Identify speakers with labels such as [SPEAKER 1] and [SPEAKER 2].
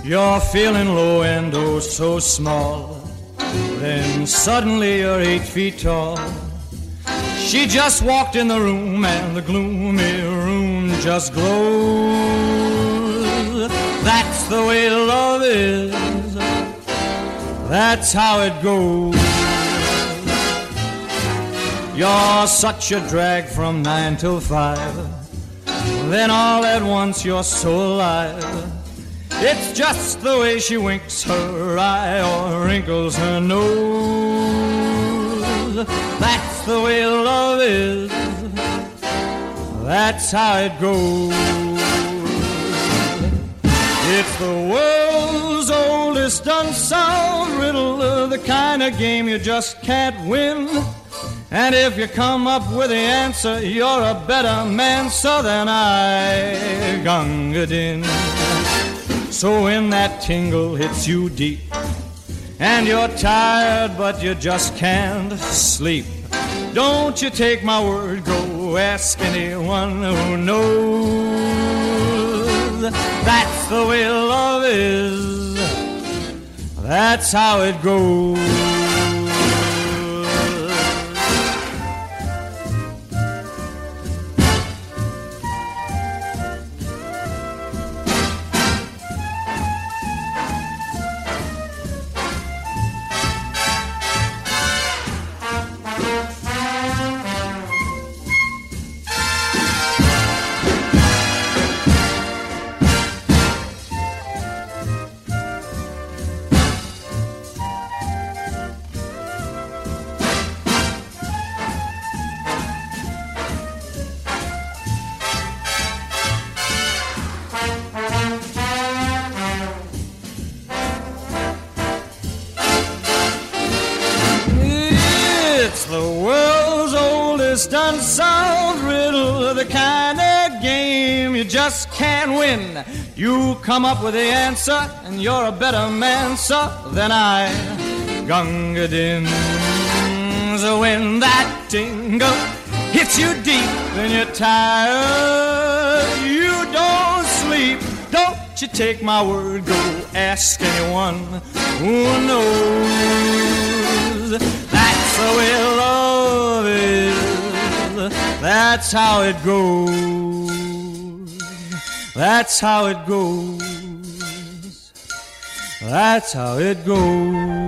[SPEAKER 1] You're feeling low and oh so small. Then suddenly you're 8 feet tall. She just walked in the room and the gloomy room just glows. That's the way love is. That's how it goes. You're such a drag from 9 till 5. Then all at once you're so alive. It's just the way she winks her eye or wrinkles her nose. That's the way love is. That's how it goes. It's the world's oldest unsolved riddle, the kind of game you just can't win. And if you come up with the answer, you're a better man, so than I, Gunga Din. So when that tingle hits you deep, and you're tired but you just can't sleep, don't you take my word, go ask anyone who knows. That's the way love is. That's how it goes. Unsolved riddle, the kind of game you just can't win. You come up with the answer, and you're a better man, so than I, Gunga Din. So when that tingle hits you deep and you're tired, you don't sleep. Don't you take my word, go ask anyone who knows. That's the way love is. That's how it goes. That's how it goes. That's how it goes.